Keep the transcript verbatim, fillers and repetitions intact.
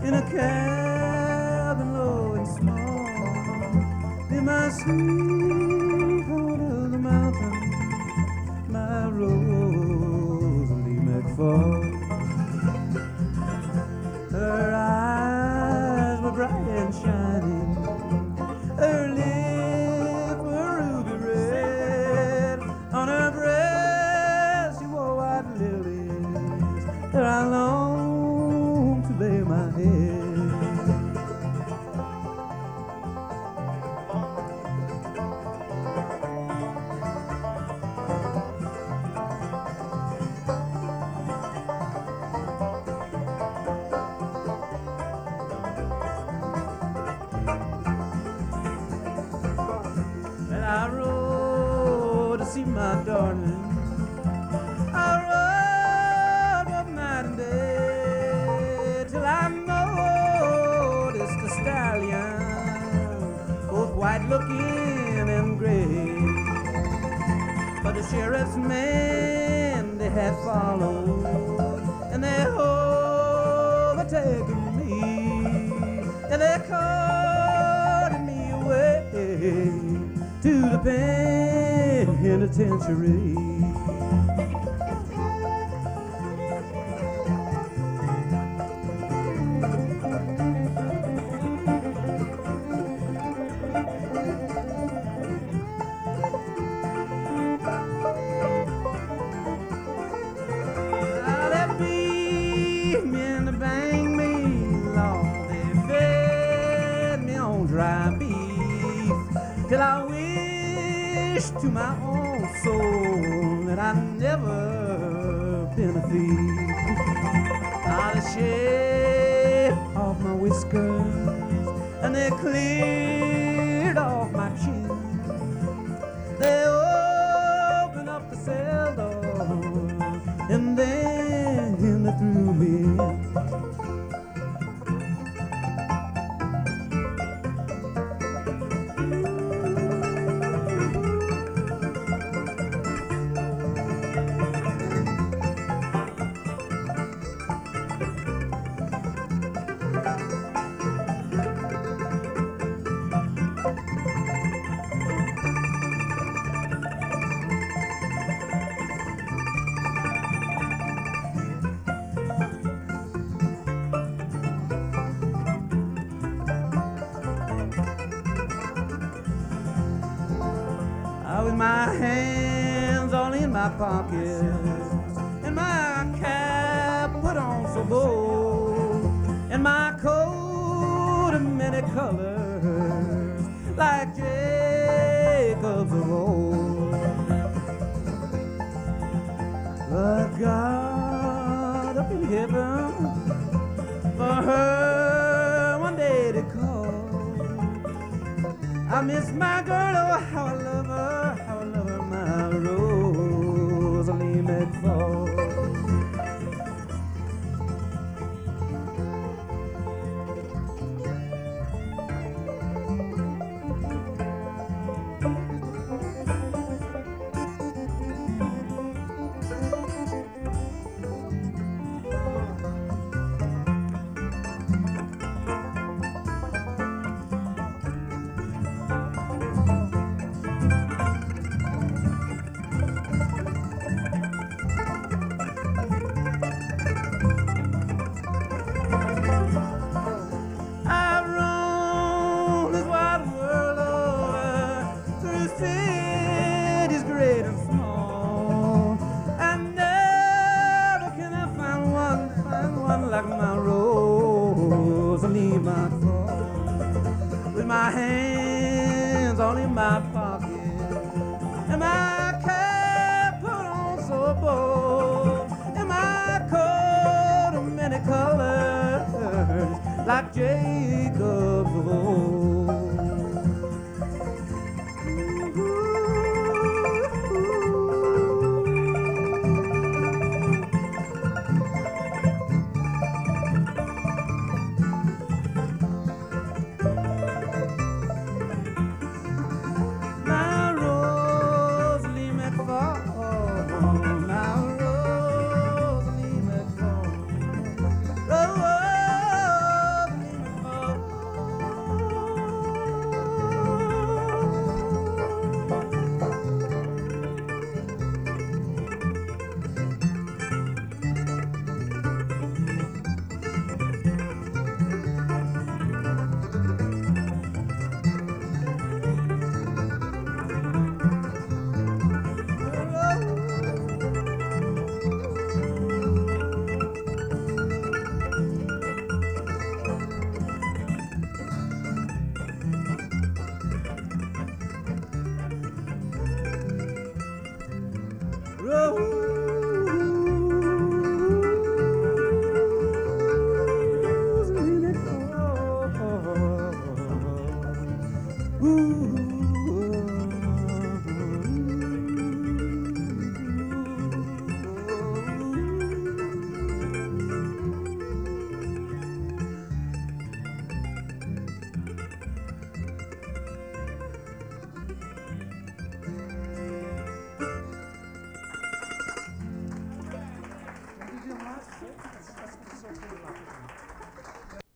in a cabin low and small, in my sweetheart of the mountain, my Rosalie McFall. Her eyes were bright and shining, her lips were ruby red, on her breast she wore white lilies, there I longed to lay my head. I rode to see my darling. I rode up night and day till I noticed a stallion, both white looking and gray. But the sheriff's men, they had followed, and they overtaken me, and they carted me away to the penitentiary. Ah, they beat me and they banged me, Lord, they fed me on dry beef till I to my own soul that I'd never been a thief. I'd shave off my whiskers and they cleared off my chin. They opened up the cell door and then they threw me in. With my hands all in my pockets, and my cap put on so bold, and my coat of many colors, like Jacob's of old. But God up in heaven, for her one day to call. I miss my girl, oh how I love her, how I love her, my Rosalie McFall. Like my Rosalie McFall, with my hands all in my pocket, and my cap put on so bold, and my coat of many colors, like Jacob's of old. Ooh.